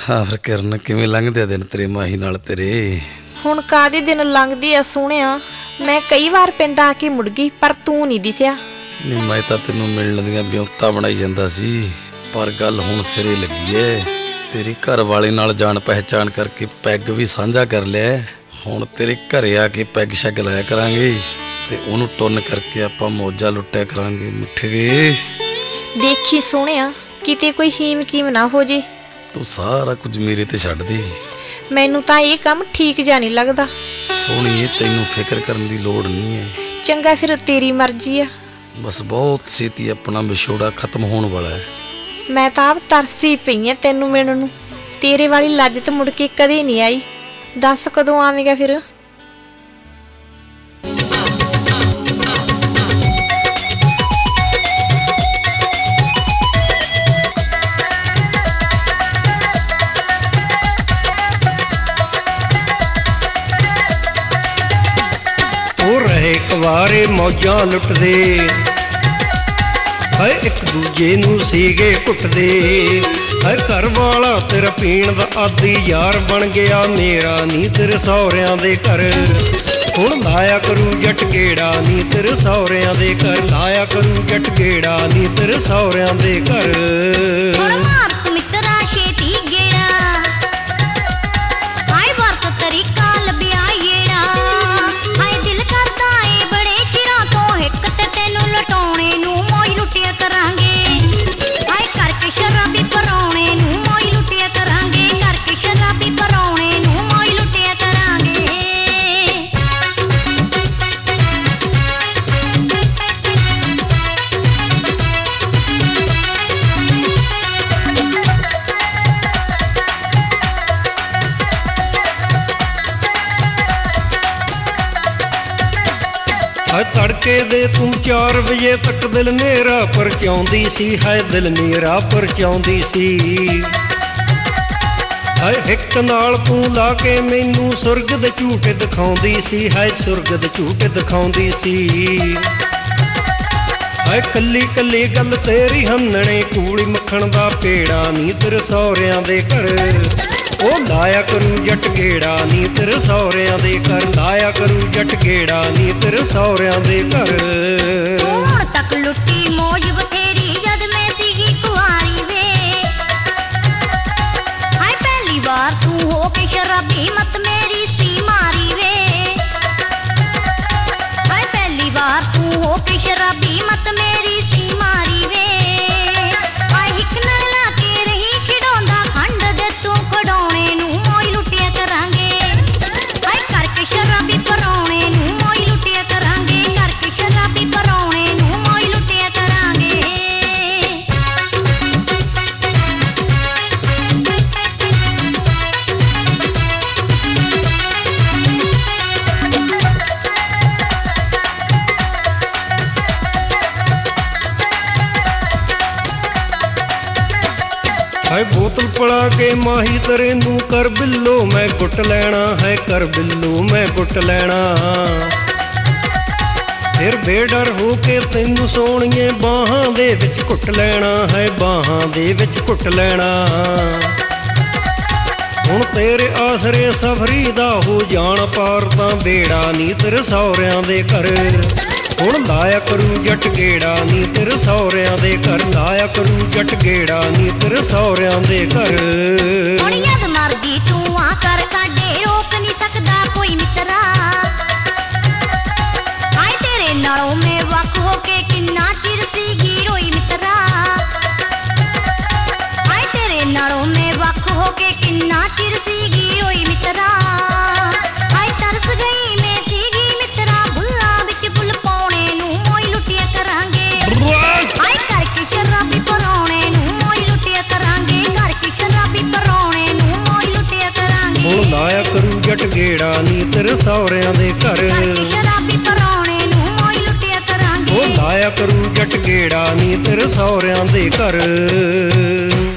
ਹਾਂ ਫਿਰ ਕਿਰਨ ਕਿਵੇਂ ਲੰਘਦੇ ਆ ਦਿਨ ਤੇਰੇ ਮਾਹੀ ਨਾਲ ਤੇਰੇ? ਹੁਣ ਕਾਹਦੇ ਦਿਨ ਲੰਘਦੇ ਆ ਸੋਹਣਿਆ। ਮੈਂ ਕਈ ਵਾਰ ਪਿੰਡ ਆ ਕੇ ਮੁੜ ਗਈ ਪਰ ਤੂੰ ਨਹੀਂ ਦਿਸਿਆ। ਨਹੀਂ ਮੈਂ ਤਾਂ ਤੈਨੂੰ ਮਿਲਣ ਦੀਆਂ ਵਿਉਂਤਾਂ ਬਣਾਈ ਜਾਂਦਾ ਸੀ, ਪਰ ਗੱਲ ਹੁਣ ਸਿਰੇ ਲੱਗੀ ਏ। ਤੇਰੀ ਘਰ ਵਾਲੇ ਨਾਲ ਜਾਣ ਪਹਿਚਾਣ ਕਰਕੇ ਪੈਗ ਵੀ ਸਾਂਝਾ ਕਰ ਲਿਆ। ਹੁਣ ਤੇਰੇ ਘਰੇ ਆ ਕੇ ਪੈਗ ਸ਼ੈਗ ਲਾਇਆ ਕਰਾਂਗੇ ਤੇ ਉਹਨੂੰ ਟੁੰਨ ਕਰਕੇ ਆਪਾਂ ਮੌਜਾਂ ਲੁੱਟਿਆ ਕਰਾਂਗੇ ਮਿੱਠੇ। ਦੇਖੀ ਸੋਹਣਿਆ ਕਿਤੇ ਕੋਈ ਹੀਮ ਕੀਮ ਨਾ ਹੋ ਜੇ। ਤੂੰ ਸਾਰਾ ਕੁਝ ਮੇਰੇ ਤੇ ਛੱਡ ਦੇ। ਮੈਨੂੰ ਤਾਂ ਇਹ ਕੰਮ ਠੀਕ ਜਾ ਨਹੀਂ ਲੱਗਦਾ। ਸੋਹਣੀਏ ਤੈਨੂੰ ਫਿਕਰ ਕਰਨ ਦੀ ਲੋੜ ਨਹੀਂ ਹੈ। ਚੰਗਾ ਫਿਰ ਤੇਰੀ ਮਰਜ਼ੀ ਆ। ਬਸ ਬਹੁਤ ਛੇਤੀ ਆਪਣਾ ਵਿਛੋੜਾ ਖਤਮ ਹੋਣ ਵਾਲਾ ਹੈ। ਮੈਂ ਤਾਂ ਆਪ ਤਰਸੀ ਪਈ ਆ ਤੈਨੂੰ ਮਿਲਣ ਨੂੰ। ਤੇਰੇ ਵਾਲੀ ਲੱਜਤ ਮੁੜ ਕੇ ਕਦੇ ਨਹੀਂ ਆਈ। ਦੱਸ ਕਦੋਂ ਆਵੇਂਗਾ ਫਿਰ? ਕਵਾਰੇ ਮੌਜਾਂ ਲੁੱਟਦੇ ਹਾਏ ਇੱਕ ਦੂਜੇ ਨੂੰ ਸੀਗੇ ਕੁੱਟਦੇ। ਹਾਏ ਘਰ ਵਾਲਾ ਤੇਰਾ ਪੀਣ ਦਾ ਆਦੀ ਯਾਰ ਬਣ ਗਿਆ ਮੇਰਾ ਨੀ ਤੇਰੇ ਸਹੁਰਿਆਂ ਦੇ ਘਰ। ਹੁਣ ਲਾਇਆ ਕਰੂ ਜੱਟ ਗੇੜਾ ਨੀ ਤੇਰੇ ਸਹੁਰਿਆਂ ਦੇ ਘਰ। ਲਾਇਆ ਕਰੂ ਜੱਟ ਗੇੜਾ ਨੀ ਤੇਰੇ ਸਹੁਰਿਆਂ ਦੇ ਘਰ। ਤੜਕੇ ਦੇ ਤੂੰ 4 ਵਜੇ ਤੱਕ ਦਿਲ ਮੇਰਾ ਪਰਚਾਉਂਦੀ ਸੀ। ਹਾਏ ਦਿਲ ਮੇਰਾ ਪਰਚਾਉਂਦੀ ਸੀ। ਹਾਏ ਇੱਕ ਨਾਲ ਤੂੰ ਲਾ ਕੇ ਮੈਨੂੰ ਸੁਰਗ ਦੇ ਝੂਟੇ ਦਿਖਾਉਂਦੀ ਸੀ। ਹਾਏ ਸੁਰਗ ਦੇ ਝੂਟੇ ਦਿਖਾਉਂਦੀ ਸੀ। ਹਾਏ ਕੱਲੀ ਕੱਲੀ ਗੱਲ ਤੇਰੀ ਹੰਨਣੇ ਕੂਲੀ ਮੱਖਣ ਦਾ ਪੇੜਾ ਨੀ ਤੇਰੇ ਸਹੁਰਿਆਂ ਦੇ ਘਰ। ਉਹ ਲਾਇਆ ਕਰੂ ਜੱਟ ਗੇੜਾ ਨੀ ਤੇਰੇ ਸਹੁਰਿਆਂ ਦੇ ਘਰ। ਲਾਇਆ ਕਰੂ ਜੱਟ ਗੇੜਾ ਨੀ ਤੇਰੇ ਸਹੁਰਿਆਂ ਦੇ ਘਰ। ਹੁਣ ਤੱਕ ਲੁੱਟੀ ਮੌਜ ਬਥੇਰੀ ਜਦ ਮੈਂ ਸੀਗੀ ਕੁਆਰੀ ਵੇ। ਹਾਏ ਪਹਿਲੀ ਵਾਰ ਤੂੰ ਹੋ ਕੇ ਸ਼ਰਾਬੀ ਮਤ ਮੇਰੀ ਸੀ ਮਾਰੀ ਵੇ। ਹਾਏ ਪਹਿਲੀ ਵਾਰ ਤੂੰ ਹੋ ਕੇ ਸ਼ਰਾਬੀ ਮਤ ਮੇਰੀ ਸੀ ਮਾਰੀ ਵੇ। ਹਾਏ ਹਿੱਕ ਨਾਲ ਲਾ ਕੇ ਰਹੀ ਖਿਡਾਉਂਦਾ ਖੰਡ ਦੇ ਤੂੰ ਖਡਾਉਣੇ ਨੂੰ ਮੋਈ ਲੁੱਟਿਆ ਕਰਾਂਗੇ। ਹਾਏ ਕਰਕੇ ਸ਼ਰਾਬੀ ਪਰਾਉਣੇ ਨੂੰ ਮੋਈ ਲੁੱਟਿਆ ਕਰਾਂਗੇ। ਕਰਕੇ ਸ਼ਰਾਬੀ ਪਰਾਉਣੇ ਨੂੰ ਮੋਈ ਲੁੱਟਿਆ ਕਰਾਂਗੇ। ਹਾਏ ਬੋਤਲ ਪੜਾ ਕੇ ਮਾਹੀ ਤੇਰੇ ਨੂੰ ਕਰ ਬਿੱਲੋ ਮੈਂ ਗੁੱਟ ਲੈਣਾ। ਹੈ ਕਰ ਬਿੱਲੋ ਮੈਂ ਗੁੱਟ ਲੈਣਾ। ਫਿਰ ਬੇਡਰ ਹੋ ਕੇ ਤੈਨੂੰ ਸੋਹਣੀਏ ਬਾਹਾਂ ਦੇ ਵਿੱਚ ਘੁੱਟ ਲੈਣਾ। ਹੈ ਬਾਹਾਂ ਦੇ ਵਿੱਚ ਘੁੱਟ ਲੈਣਾ। ਹੁਣ ਤੇਰੇ ਆਸਰੇ ਸਫਰੀ ਦਾ ਹੋ ਜਾਣ ਪਾਰ ਤਾਂ ਬੇੜਾ ਨੀ ਤੇਰੇ ਸਹੁਰਿਆਂ ਦੇ ਘਰ। ਹੁਣ ਲਾਇਆ ਕਰੂ ਜੱਟ ਗੇੜਾ ਨੀ ਤੇਰੇ ਸਹੁਰਿਆਂ ਦੇ ਘਰ। ਲਾਇਆ ਕਰੂ ਜੱਟ ਗੇੜਾ ਨੀ ਤੇਰੇ ਸਹੁਰਿਆਂ ਦੇ ਘਰ। ਹੁਣ ਜਦ ਮਰਜੀ ਤੂੰ ਆ ਕਰ ਸਾਡੇ ਰੋਕ ਨਹੀਂ ਸਕਦਾ ਕੋਈ ਮਿੱਤਰਾ। ਹਾਏ ਤੇਰੇ ਨਾਲੋਂ ਮੈਂ ਵੱਖ ਹੋ ਕੇ ਕਿੰਨਾ ਚਿਰ ਸੀਗੀ ਰੋਈ ਮਿੱਤਰਾ। ਹਾਏ ਤੇਰੇ ਨਾਲੋਂ ਮੈਂ ਵੱਖ ਹੋ ਕੇ ਕਿੰਨਾ ਚਿਰ ਸੀਗੀ ਰੋਈ ਮਿੱਤਰਾ। ਹਾਏ ਤਰਸ ਗਈ ਮੈਂ ਸੀਗੀ ਮਿੱਤਰਾ ਬੁੱਲਾਂ ਵਿੱਚ ਬੁੱਲ ਪਾਉਣੇ ਨੂੰ ਮੋਈ ਲੁੱਟਿਆ ਕਰਾਂਗੇ। ਹਾਏ ਕਰਕੇ ਸ਼ਰਾਬੀ ਪਰਾਉਣੇ ਨੂੰ ਮੋਈ ਲੁੱਟਿਆ ਕਰਾਂਗੇ। ਕਰਕੇ ਸ਼ਰਾਬੀ ਪਰਾਉਣੇ ਨੂੰ ਮੋਈ ਲੁੱਟਿਆ ਕਰਾਂਗੇ। ਹੁਣ ਲਾਇਆ ਕਰੂ ਜੱਟ ਗੇੜਾ ਨੀ ਤੇਰੇ ਸਹੁਰਿਆਂ ਦੇ ਘਰ। ਕਰਕੇ ਸ਼ਰਾਬੀ ਪਰਾਉਣੇ ਨੂੰ ਮੋਈ ਲੁੱਟਿਆ ਕਰਾਂਗੇ। ਉਹ ਲਾਇਆ ਕਰੂ ਜੱਟ ਗੇੜਾ ਨੀ ਤੇਰੇ ਸਹੁਰਿਆਂ ਦੇ ਘਰ।